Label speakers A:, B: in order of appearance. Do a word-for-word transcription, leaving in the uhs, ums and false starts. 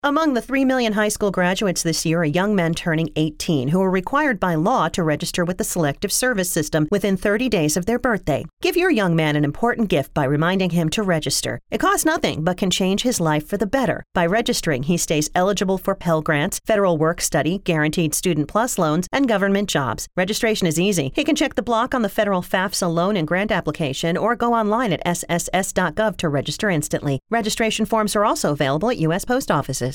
A: Among the three million high school graduates this year are young men turning eighteen who are required by law to register with the Selective Service System within thirty days of their birthday. Give your young man an important gift by reminding him to register. It costs nothing but can change his life for the better. By registering, he stays eligible for Pell Grants, federal work study, guaranteed Student Plus loans, and government jobs. Registration is easy. He can check the block on the federal FAFSA loan and grant application or go online at s s s dot gov to register instantly. Registration forms are also available at U S post offices.